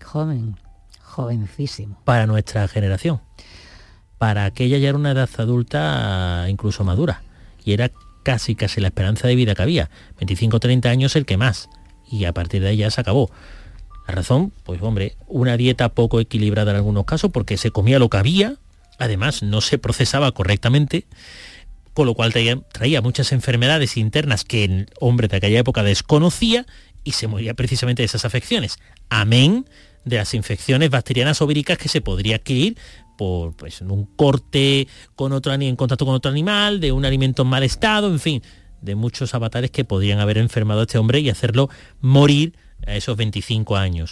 Jovencísimo. Para nuestra generación. Para aquella ya era una edad adulta incluso madura. Y era casi la esperanza de vida que había. 25 o 30 años el que más. Y a partir de ahí ya se acabó. La razón, pues hombre, una dieta poco equilibrada en algunos casos porque se comía lo que había. Además, no se procesaba correctamente, con lo cual traía muchas enfermedades internas que el hombre de aquella época desconocía y se moría precisamente de esas afecciones. Amén de las infecciones bacterianas o víricas que se podría adquirir por un corte en contacto con otro animal, de un alimento en mal estado, en fin, de muchos avatares que podrían haber enfermado a este hombre y hacerlo morir a esos 25 años.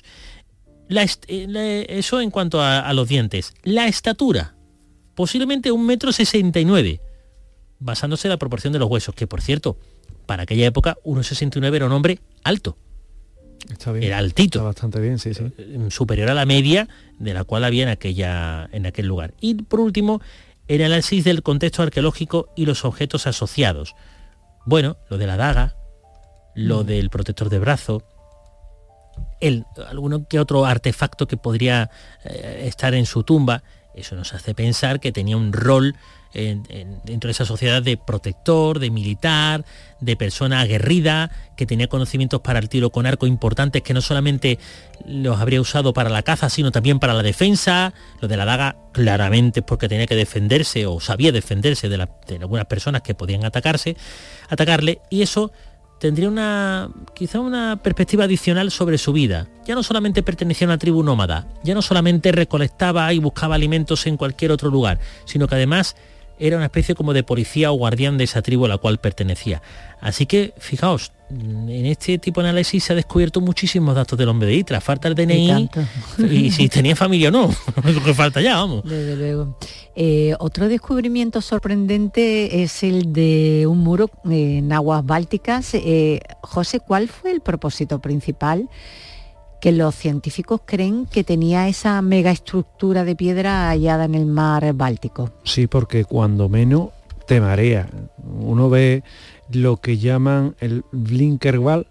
Eso en cuanto a los dientes. La estatura. Posiblemente 1,69 m, basándose en la proporción de los huesos, que por cierto, para aquella época 1,69 era un hombre alto. Está bien, era altito. Está bastante bien, sí. Superior a la media de la cual había en aquel lugar. Y por último, el análisis del contexto arqueológico y los objetos asociados. Bueno, lo de la daga, lo del protector de brazo, alguno que otro artefacto que podría estar en su tumba. Eso nos hace pensar que tenía un rol dentro de esa sociedad de protector, de militar, de persona aguerrida, que tenía conocimientos para el tiro con arco importantes, que no solamente los habría usado para la caza, sino también para la defensa. Lo de la daga claramente es porque tenía que defenderse o sabía defenderse de algunas personas que podían atacarle, y eso tendría quizá una perspectiva adicional sobre su vida. Ya no solamente pertenecía a una tribu nómada, ya no solamente recolectaba y buscaba alimentos en cualquier otro lugar, sino que además era una especie como de policía o guardián de esa tribu a la cual pertenecía. Así que, fijaos, en este tipo de análisis se ha descubierto muchísimos datos del hombre de Itra. Falta el DNI y si tenía familia o no. Lo que falta ya, vamos. Desde luego. Otro descubrimiento sorprendente es el de un muro en aguas bálticas. José, ¿cuál fue el propósito principal que los científicos creen que tenía esa megaestructura de piedra hallada en el mar Báltico? Sí, porque cuando menos te marea. Uno ve lo que llaman el Blinkerwall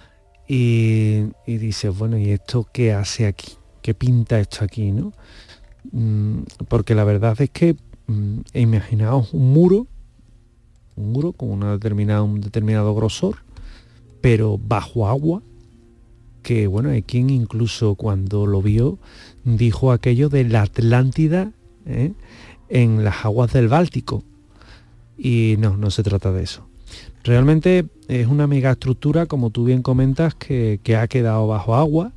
y dice, bueno, ¿y esto qué hace aquí? ¿Qué pinta esto aquí, no? Porque la verdad es que imaginaos un muro con un determinado grosor, pero bajo agua, que bueno, hay quien incluso cuando lo vio dijo aquello de la Atlántida en las aguas del Báltico. Y no se trata de eso. Realmente es una megaestructura, como tú bien comentas, que ha quedado bajo agua,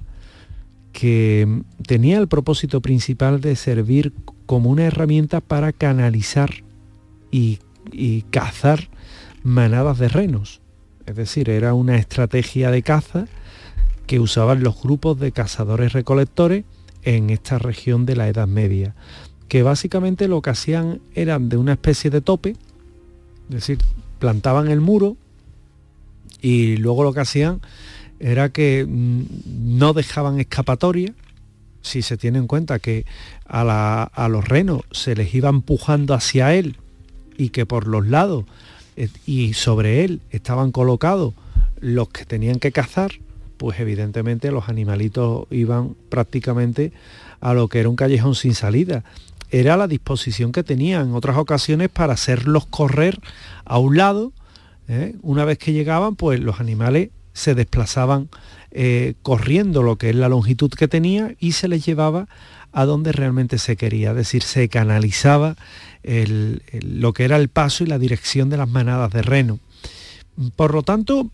que tenía el propósito principal de servir como una herramienta para canalizar y cazar manadas de renos. Es decir, era una estrategia de caza que usaban los grupos de cazadores-recolectores en esta región de la Edad Media, que básicamente lo que hacían eran de una especie de tope, es decir, plantaban el muro y luego lo que hacían era que no dejaban escapatoria, si se tiene en cuenta que a los renos se les iba empujando hacia él y que por los lados y sobre él estaban colocados los que tenían que cazar, pues evidentemente los animalitos iban prácticamente a lo que era un callejón sin salida. Era la disposición que tenían en otras ocasiones para hacerlos correr a un lado. Una vez que llegaban, pues los animales se desplazaban corriendo lo que es la longitud que tenía y se les llevaba a donde realmente se quería. Es decir, se canalizaba lo que era el paso y la dirección de las manadas de reno. Por lo tanto,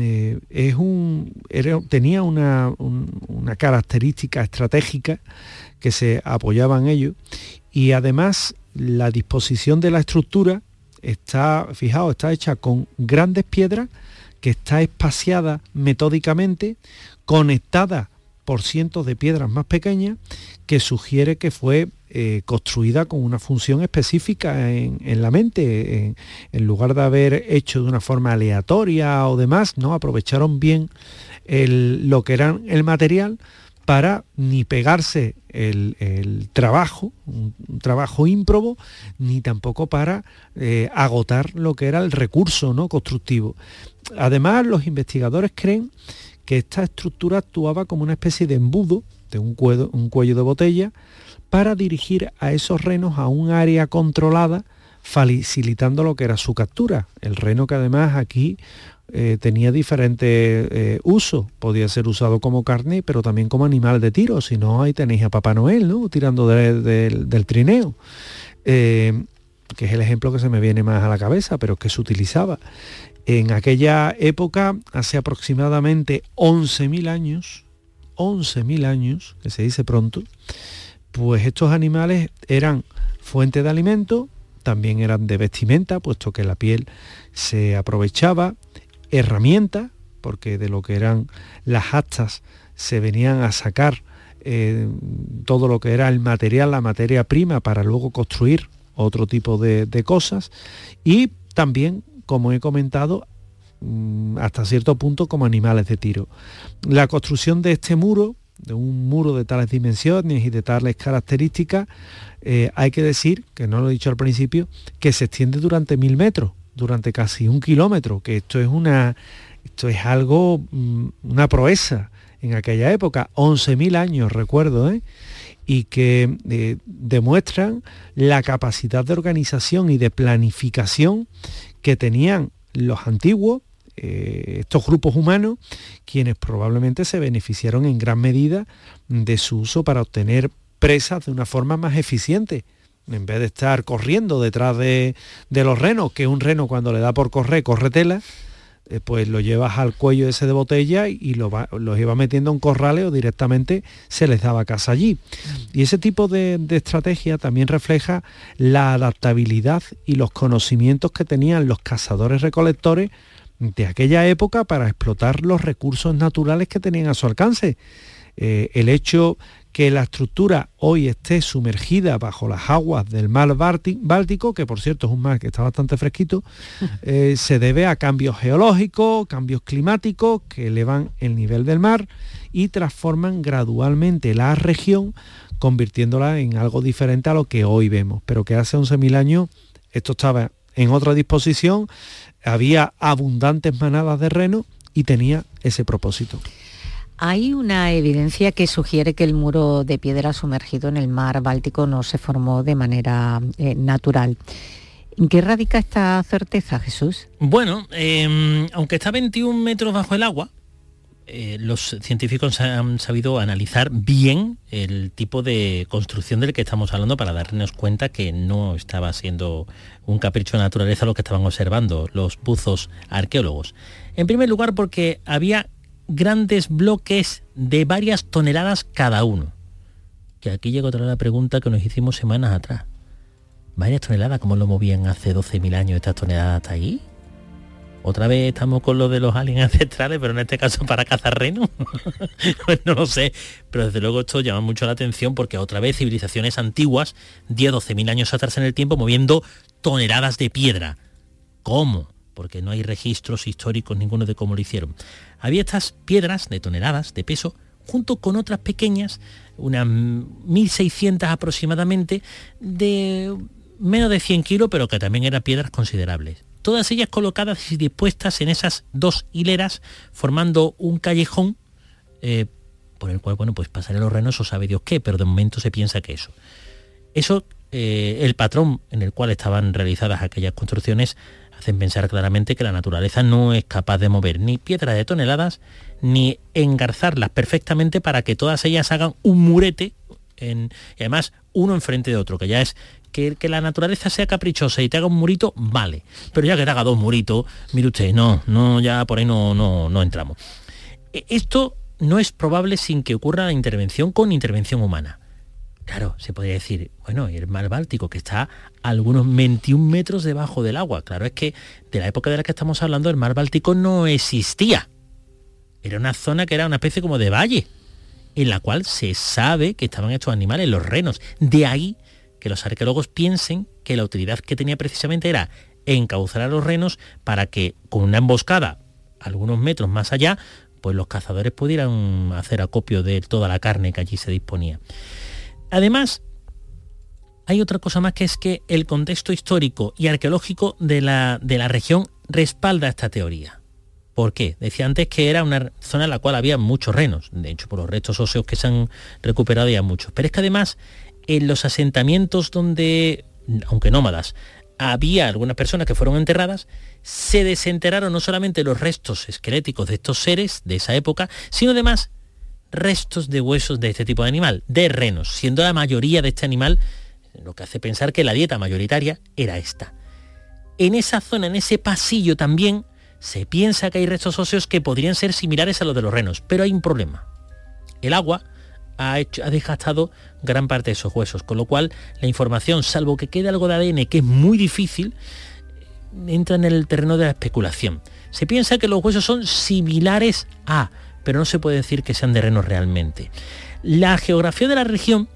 tenía una característica estratégica que se apoyaba en ello, y además la disposición de la estructura está hecha con grandes piedras, que está espaciada metódicamente, conectada por cientos de piedras más pequeñas, que sugiere que fue construida con una función específica en la mente. En lugar de haber hecho de una forma aleatoria o demás, ¿no? Aprovecharon bien lo que era el material para ni pegarse el trabajo, un trabajo ímprobo, ni tampoco para agotar lo que era el recurso, ¿no?, constructivo. Además, los investigadores creen que esta estructura actuaba como una especie de embudo, de un cuello de botella, para dirigir a esos renos a un área controlada, facilitando lo que era su captura. El reno, que además aquí tenía diferentes usos. Podía ser usado como carne, pero también como animal de tiro. Si no, ahí tenéis a Papá Noel, ¿no?, tirando del trineo, que es el ejemplo que se me viene más a la cabeza, pero que se utilizaba. En aquella época, hace aproximadamente 11.000 años, que se dice pronto, pues estos animales eran fuente de alimento, también eran de vestimenta, puesto que la piel se aprovechaba, herramientas, porque de lo que eran las astas se venían a sacar todo lo que era el material, la materia prima, para luego construir otro tipo de cosas, y también, como he comentado, hasta cierto punto como animales de tiro. La construcción de este muro, de un muro de tales dimensiones y de tales características, hay que decir, que no lo he dicho al principio, que se extiende durante 1000 metros, durante casi 1 kilómetro, que esto es algo, una proeza en aquella época, 11.000 años, recuerdo, y que demuestran la capacidad de organización y de planificación que tenían los antiguos, estos grupos humanos, quienes probablemente se beneficiaron en gran medida de su uso para obtener presas de una forma más eficiente. En vez de estar corriendo detrás de los renos, que un reno cuando le da por correr, corre tela, pues lo llevas al cuello ese de botella y los iba metiendo en corrales o directamente se les daba caza allí. Y ese tipo de estrategia también refleja la adaptabilidad y los conocimientos que tenían los cazadores-recolectores de aquella época para explotar los recursos naturales que tenían a su alcance. El hecho que la estructura hoy esté sumergida bajo las aguas del mar Báltico, que por cierto es un mar que está bastante fresquito, se debe a cambios geológicos, cambios climáticos que elevan el nivel del mar y transforman gradualmente la región, convirtiéndola en algo diferente a lo que hoy vemos, pero que hace 11.000 años esto estaba en otra disposición, había abundantes manadas de renos y tenía ese propósito. Hay una evidencia que sugiere que el muro de piedra sumergido en el mar Báltico no se formó de manera natural. ¿En qué radica esta certeza, Jesús? Bueno, aunque está a 21 metros bajo el agua, los científicos han sabido analizar bien el tipo de construcción del que estamos hablando para darnos cuenta que no estaba siendo un capricho de naturaleza lo que estaban observando los buzos arqueólogos. En primer lugar, porque había grandes bloques de varias toneladas cada uno. Que aquí llega otra la pregunta que nos hicimos semanas atrás. ¿Varias toneladas? ¿Cómo lo movían hace 12.000 años estas toneladas hasta ahí? Otra vez estamos con lo de los aliens ancestrales, pero en este caso para cazar renos. Pues no lo sé, pero desde luego esto llama mucho la atención porque otra vez civilizaciones antiguas, 10-12.000 años atrás en el tiempo, moviendo toneladas de piedra. ¿Cómo? Porque no hay registros históricos ninguno de cómo lo hicieron. Había estas piedras de toneladas de peso, junto con otras pequeñas, unas 1.600 aproximadamente, de menos de 100 kilos, pero que también eran piedras considerables. Todas ellas colocadas y dispuestas en esas dos hileras, formando un callejón por el cual, bueno, pues pasaré los renos o sabe Dios qué, pero de momento se piensa que eso, el patrón en el cual estaban realizadas aquellas construcciones, hacen pensar claramente que la naturaleza no es capaz de mover ni piedras de toneladas, ni engarzarlas perfectamente para que todas ellas hagan un murete, y además uno enfrente de otro, que ya es que la naturaleza sea caprichosa y te haga un murito, vale, pero ya que te haga dos muritos, mire usted, no, ya por ahí no entramos. Esto no es probable sin que ocurra la intervención con intervención humana. Claro, se podría decir, bueno, y el mar Báltico, que está a algunos 21 metros debajo del agua. Claro, es que de la época de la que estamos hablando, el mar Báltico no existía. Era una zona que era una especie como de valle, en la cual se sabe que estaban estos animales, los renos. De ahí que los arqueólogos piensen que la utilidad que tenía precisamente era encauzar a los renos para que con una emboscada algunos metros más allá, pues los cazadores pudieran hacer acopio de toda la carne que allí se disponía. Además, hay otra cosa más, que es que el contexto histórico y arqueológico de la región respalda esta teoría. ¿Por qué? Decía antes que era una zona en la cual había muchos renos. De hecho, por los restos óseos que se han recuperado ya muchos. Pero es que además, en los asentamientos donde, aunque nómadas, había algunas personas que fueron enterradas, se desenterraron no solamente los restos esqueléticos de estos seres de esa época, sino además restos de huesos de este tipo de animal, de renos, siendo la mayoría de este animal, lo que hace pensar que la dieta mayoritaria era esta. En esa zona, en ese pasillo también, se piensa que hay restos óseos que podrían ser similares a los de los renos, pero hay un problema. El agua ha desgastado gran parte de esos huesos, con lo cual la información, salvo que quede algo de ADN, que es muy difícil, entra en el terreno de la especulación. Se piensa que los huesos son similares a, pero no se puede decir que sean de renos realmente. La geografía de la región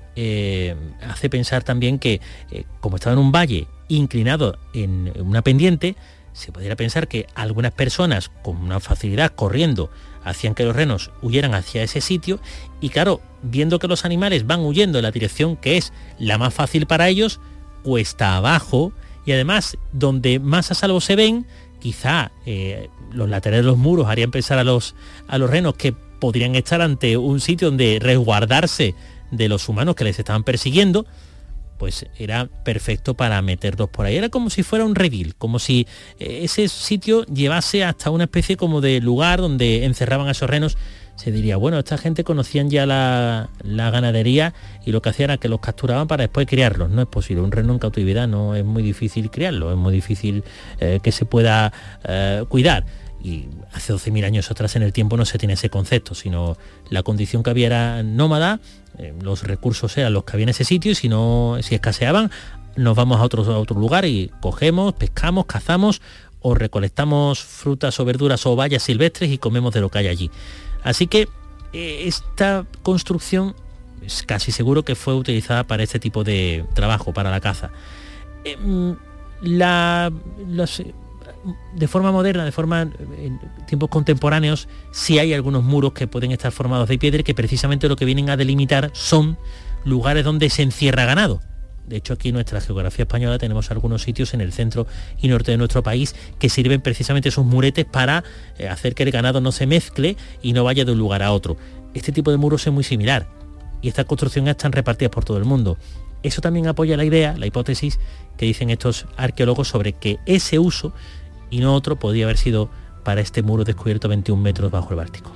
hace pensar también que, como estaba en un valle inclinado en una pendiente, se podría pensar que algunas personas con una facilidad corriendo hacían que los renos huyeran hacia ese sitio y claro, viendo que los animales van huyendo en la dirección que es la más fácil para ellos, cuesta abajo, y además donde más a salvo se ven, quizá los laterales de los muros harían pensar a los renos que podrían estar ante un sitio donde resguardarse de los humanos que les estaban persiguiendo, pues era perfecto para meterlos por ahí. Era como si fuera un redil, como si ese sitio llevase hasta una especie como de lugar donde encerraban a esos renos. Se diría, bueno, esta gente conocían ya la ganadería y lo que hacían era que los capturaban para después criarlos. No es posible, un reno en cautividad no es muy difícil criarlo, es muy difícil que se pueda cuidar. Y hace 12.000 años atrás en el tiempo no se tiene ese concepto, sino la condición que había era nómada, los recursos eran los que había en ese sitio y si escaseaban nos vamos a otro lugar y cogemos, pescamos, cazamos o recolectamos frutas o verduras o bayas silvestres y comemos de lo que hay allí. Así que esta construcción es casi seguro que fue utilizada para este tipo de trabajo, para la caza. De forma moderna, en tiempos contemporáneos, sí hay algunos muros que pueden estar formados de piedra y que precisamente lo que vienen a delimitar son lugares donde se encierra ganado. De hecho, aquí en nuestra geografía española tenemos algunos sitios en el centro y norte de nuestro país que sirven precisamente esos muretes para hacer que el ganado no se mezcle y no vaya de un lugar a otro. Este tipo de muros es muy similar y estas construcciones están repartidas por todo el mundo. Eso también apoya la idea, la hipótesis que dicen estos arqueólogos sobre que ese uso y no otro podía haber sido para este muro descubierto 21 metros bajo el Báltico.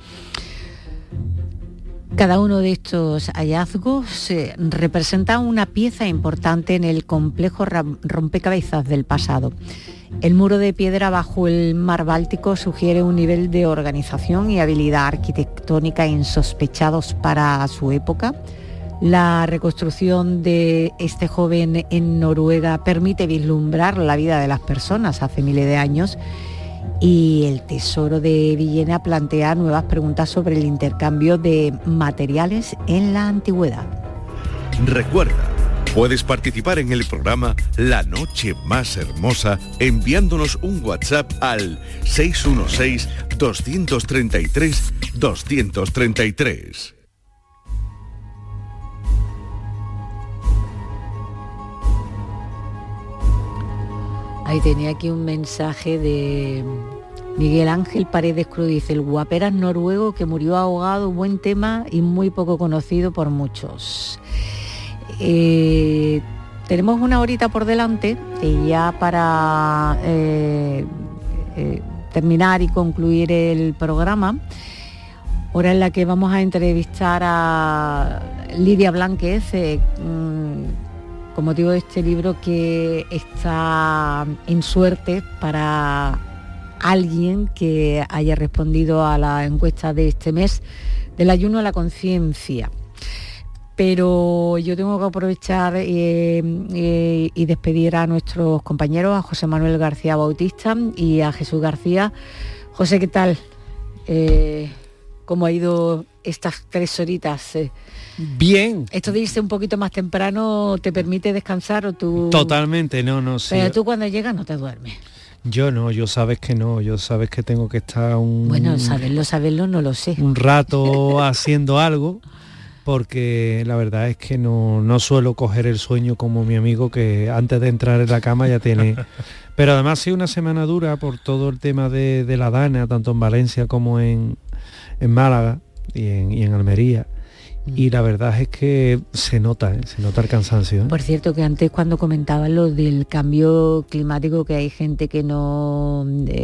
Cada uno de estos hallazgos representa una pieza importante en el complejo rompecabezas del pasado. El muro de piedra bajo el mar Báltico sugiere un nivel de organización y habilidad arquitectónica insospechados para su época. La reconstrucción de este joven en Noruega permite vislumbrar la vida de las personas hace miles de años y el tesoro de Villena plantea nuevas preguntas sobre el intercambio de materiales en la antigüedad. Recuerda, puedes participar en el programa La Noche Más Hermosa enviándonos un WhatsApp al 616-233-233. Ahí tenía aquí un mensaje de Miguel Ángel Paredes Cruz, dice: el guaperas noruego que murió ahogado, buen tema y muy poco conocido por muchos. Tenemos una horita por delante y ya para terminar y concluir el programa, hora en la que vamos a entrevistar a Lidia Blánquez, con motivo de este libro que está en suerte para alguien que haya respondido a la encuesta de este mes del ayuno a la conciencia. Pero yo tengo que aprovechar y despedir a nuestros compañeros, a José Manuel García Bautista y a Jesús García. José, ¿qué tal? ¿Cómo ha ido estas 3 horitas? Bien. Esto de irse un poquito más temprano te permite descansar o tú... Totalmente, no, sí. Pero tú cuando llegas no te duermes. Yo no, yo sabes que no, yo sabes que tengo que estar Bueno, saberlo no lo sé. un rato haciendo algo, porque la verdad es que no suelo coger el sueño como mi amigo que antes de entrar en la cama ya tiene... Pero además ha sido una semana dura por todo el tema de la Dana, tanto en Valencia como en Málaga y en Almería. Y la verdad es que se nota el cansancio, ¿eh? Por cierto, que antes cuando comentaban lo del cambio climático, que hay gente que no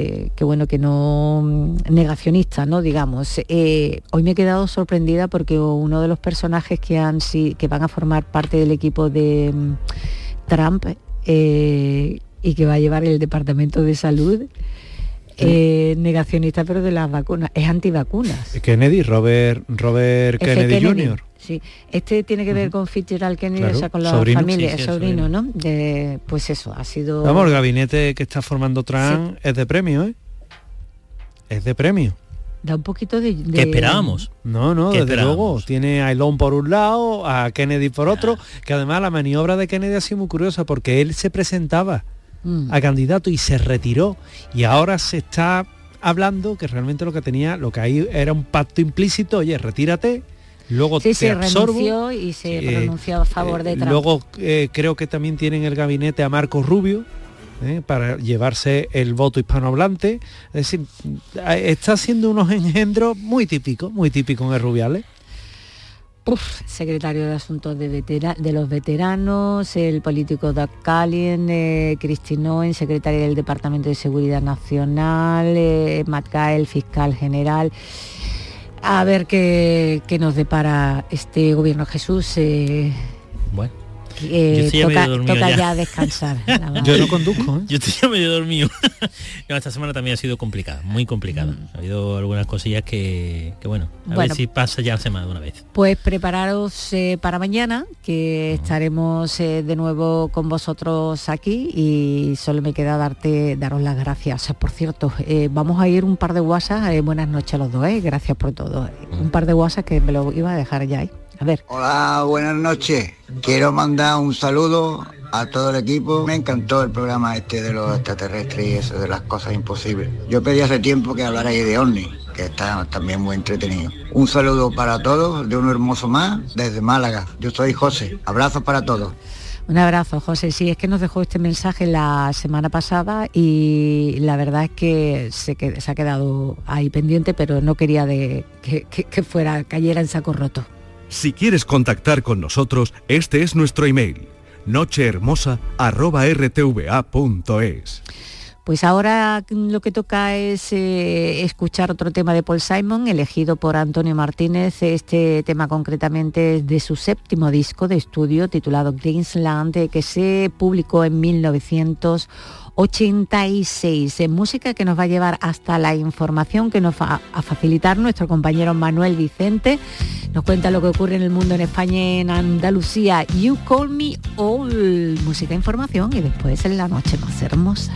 negacionista, ¿no? Digamos. Hoy me he quedado sorprendida porque uno de los personajes que van a formar parte del equipo de Trump y que va a llevar el Departamento de Salud, negacionista pero de las vacunas, es antivacunas. Kennedy, Robert Kennedy Jr. Sí, este tiene que ver con Fitzgerald Kennedy, claro, o sea, con la sobrino. familia, sí, sobrino, ¿no? Pues eso, ha sido... Vamos, el gabinete que está formando Trump es de premio, ¿eh? Es de premio. Da un poquito de... ¿Qué esperábamos? No, desde luego. Tiene a Elon por un lado, a Kennedy por otro, que además la maniobra de Kennedy ha sido muy curiosa porque él se presentaba a candidato y se retiró, y ahora se está hablando que realmente lo que hay era un pacto implícito: oye, retírate, luego te absorbo. Renunció y se pronunció a favor de Trump. Luego creo que también tienen el gabinete a Marco Rubio para llevarse el voto hispanohablante. Es decir, está haciendo unos engendros muy típicos en el Rubiales. secretario de Asuntos de los Veteranos, el político Doug Callen, Christine Owen, secretaria del Departamento de Seguridad Nacional, Matt Gaetz, fiscal general. A ver qué nos depara este gobierno, Jesús. Bueno. Toca ya descansar. Yo no conduzco, ¿eh? Yo estoy ya medio dormido. No, esta semana también ha sido complicada, muy complicada. Ha habido algunas cosillas que bueno, a ver si pasa ya la semana de una vez. Pues prepararos para mañana, que estaremos de nuevo con vosotros aquí, y solo me queda daros las gracias. Por cierto, vamos a ir un par de WhatsApp. Buenas noches a los dos, gracias por todo. Un par de WhatsApp que me lo iba a dejar ya ahí. A ver. Hola, buenas noches. Quiero mandar un saludo a todo el equipo. Me encantó el programa de los extraterrestres y eso de las cosas imposibles. Yo pedí hace tiempo que hablarais de ovnis, que está también muy entretenido. Un saludo para todos, de uno hermoso más, desde Málaga. Yo soy José. Abrazos para todos. Un abrazo, José. Sí, es que nos dejó este mensaje la semana pasada y la verdad es que se ha quedado ahí pendiente, pero no quería que cayera en saco roto. Si quieres contactar con nosotros, este es nuestro email, nochehermosa@rtva.es. Pues ahora lo que toca es escuchar otro tema de Paul Simon, elegido por Antonio Martínez. Este tema concretamente es de su 7º disco de estudio, titulado Greensland, que se publicó en 1986. Música que nos va a llevar hasta la información que nos va a facilitar nuestro compañero Manuel Vicente. Nos cuenta lo que ocurre en el mundo, en España y en Andalucía. You Call Me All. Música, información y después en La Noche Más Hermosa.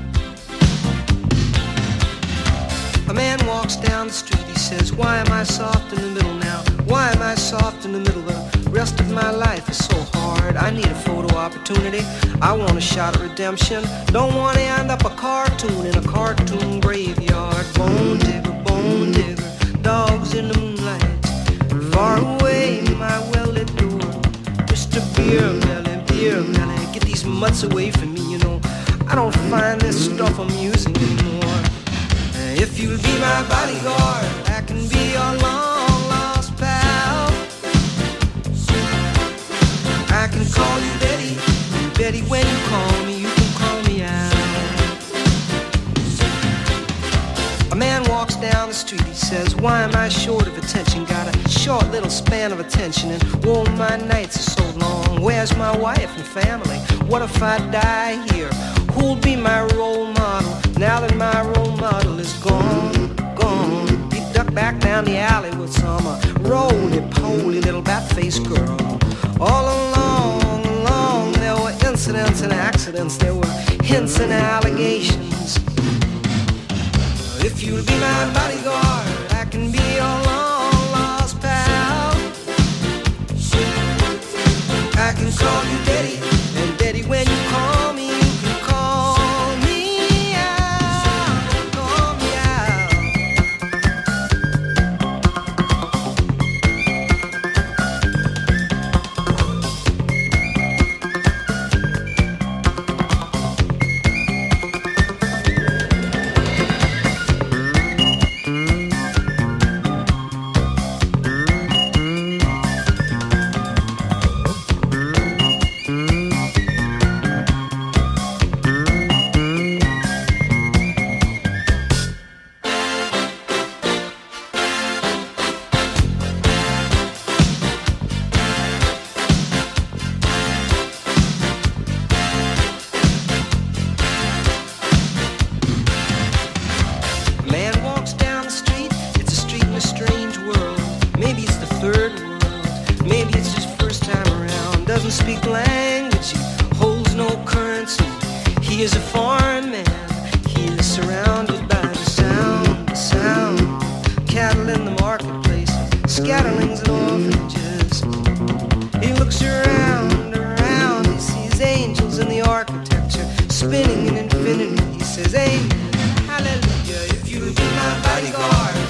A man walks down the street, he says, why am I soft in the middle now? Why am I soft in the middle? The rest of my life is so hard. I need a photo opportunity. I want a shot of redemption. Don't want to end up a cartoon in a cartoon graveyard. Bone digger, dogs in the moonlight. Far away, my well-lit door. Mr. Beer Melly, get these mutts away from me, you know. I don't find this stuff amusing anymore. If you'll be my bodyguard, I can be your long-lost pal. I can call you Betty, Betty, when you call me, you can call me out. A man walks down the street, he says, why am I short of attention? Got a short little span of attention, and oh, my nights are so long. Where's my wife and family? What if I die here? Who'll be my role model now that my role model is gone? He ducked back down the alley with some roly-poly little bat-faced girl. All along, there were incidents and accidents, there were hints and allegations. If you'll be my bodyguard, I can be your long-lost pal. I can call you Betty, and Betty, when you call me, you can call me out, call me out. Speak language, he holds no currency. He is a foreign man. He is surrounded by the sound. Cattle in the marketplace, scatterlings and orphanages. He looks around, he sees angels in the architecture, spinning in infinity. He says, amen, hallelujah, if you be my bodyguard.